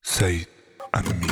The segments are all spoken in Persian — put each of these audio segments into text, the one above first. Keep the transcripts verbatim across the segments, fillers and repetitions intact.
سعید امامی.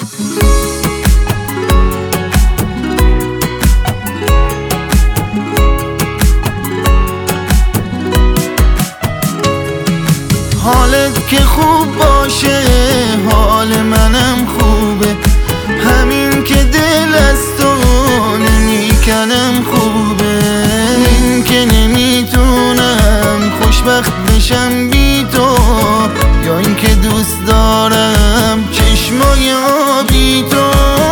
حالت که خوب باشه حال منم خوبه، همین که دل از تو نمیکنم خوبه. این که نمیتونم خوشبخت بشم بی تو، یا این که دوست دارم چشمای آبی تو.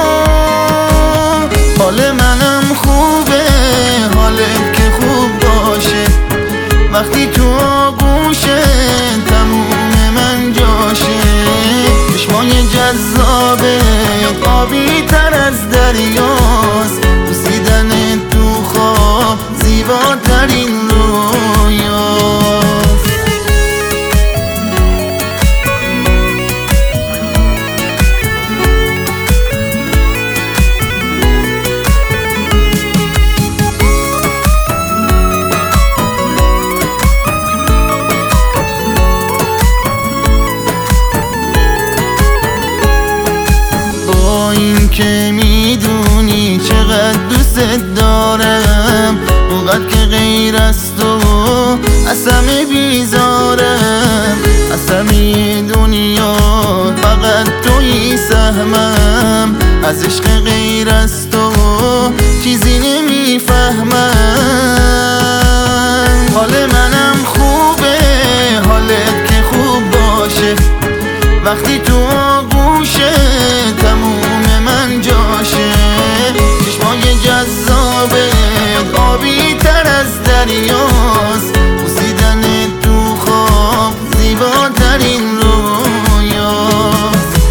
حال منم خوبه، حالت که خوب باشه، وقتی تو آغوشه تموم من جاشه. چشمای جذابه آبی تر از دریاست، بوسیدن تو خواب زیباترین رویاست. که میدونی چقدر دوست دارم، اونقدر که غیر از تو از همه بیزارم. از همه دنیا فقط توی سهمم، از عشق غیر از تو چیزی نمیفهمم. حال منم خوبه، حالت که خوب باشه، وقتی تو آغوشه تموم من جاشه. چشمای جذابه آبی تر از دریاست، بوسیدن تو خواب زیباترین رویاست.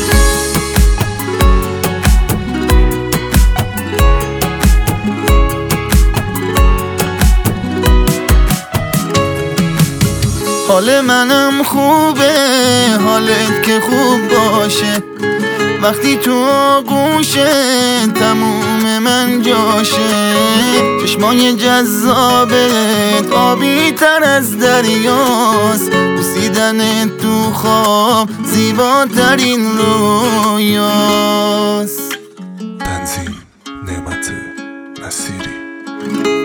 حال منم خوبه، حالت که خوب باشه، وقتی تو آغوشه تموم من جاشه. چشمای جذابت آبی تر از دریاست، بوسیدن تو خواب زیباترین رویاست. تنظیم نعمت نصیری.